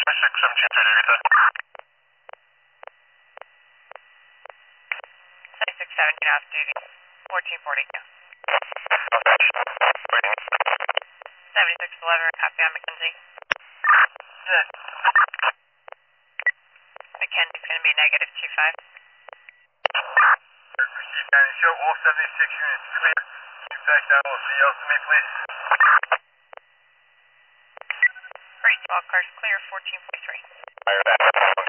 Seventeen off duty. 1440. 7611, copy on McKenzie. Good. McKenzie's going to be negative 25. Receive County Show, all 76 units clear. Back down, we'll see you ultimate, please. Great, all cars clear, 1443. Fire back.